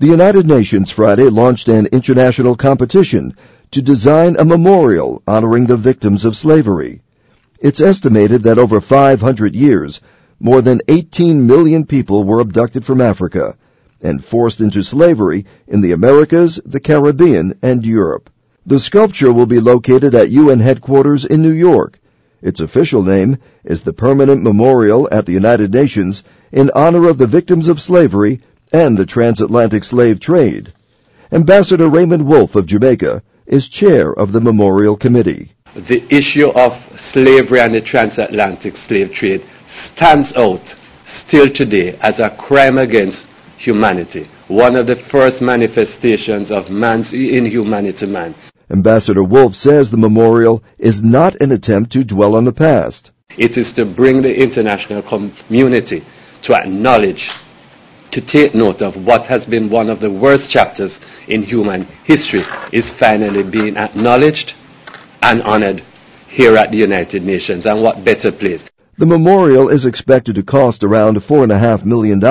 The United Nations Friday launched an international competition to design a memorial honoring the victims of slavery. It's estimated that over 500 years, more than 18 million people were abducted from Africa and forced into slavery in the Americas, the Caribbean, and Europe. The sculpture will be located at UN headquarters in New York. Its official name is the Permanent Memorial at the United Nations in honor of the victims of slavery and the transatlantic slave trade. Ambassador Raymond Wolf of Jamaica is chair of the Memorial Committee. The issue of slavery and the transatlantic slave trade stands out still today as a crime against humanity, one of the first manifestations of man's inhumanity to man. Ambassador Wolf says the memorial is not an attempt to dwell on the past. It is to bring the international community to acknowledge, to take note of what has been one of the worst chapters in human history is finally being acknowledged and honored here at the United Nations, and what better place. The memorial is expected to cost around $4.5 million.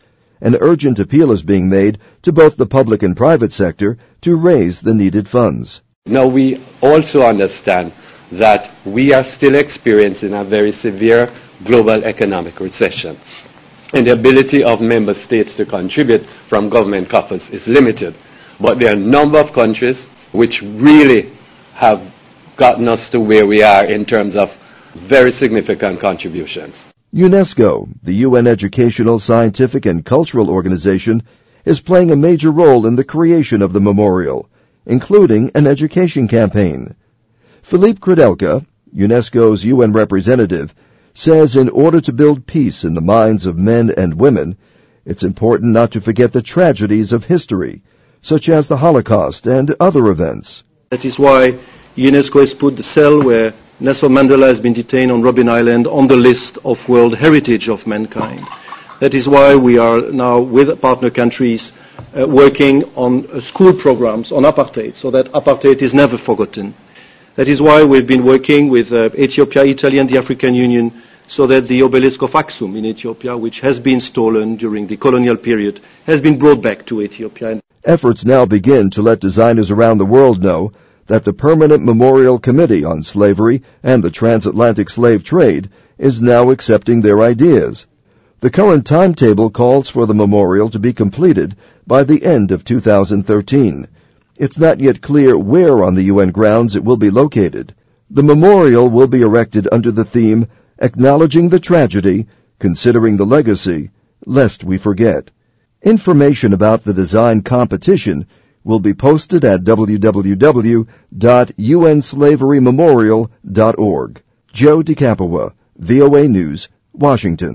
An urgent appeal is being made to both the public and private sector to raise the needed funds. Now, we also understand that we are still experiencing a very severe global economic recession, and the ability of member states to contribute from government coffers is limited. But there are a number of countries which really have gotten us to where we are in terms of very significant contributions. UNESCO, the UN educational, scientific, and cultural organization, is playing a major role in the creation of the memorial, including an education campaign. Philippe Kredelka, UNESCO's UN representative, says in order to build peace in the minds of men and women, it's important not to forget the tragedies of history, such as the Holocaust and other events. That is why UNESCO has put the cell where Nelson Mandela has been detained on Robben Island on the list of World Heritage of Mankind. That is why we are now with partner countries working on school programs on apartheid, so that apartheid is never forgotten. That is why we've been working with Ethiopia, Italy, and the African Union, so that the obelisk of Aksum in Ethiopia, which has been stolen during the colonial period, has been brought back to Ethiopia. Efforts now begin to let designers around the world know that the Permanent Memorial Committee on Slavery and the Transatlantic Slave Trade is now accepting their ideas. The current timetable calls for the memorial to be completed by the end of 2013. It's not yet clear where on the UN grounds it will be located. The memorial will be erected under the theme, Acknowledging the Tragedy, Considering the Legacy, Lest We Forget. Information about the design competition will be posted at www.unslaverymemorial.org. Joe DeCapua, VOA News, Washington.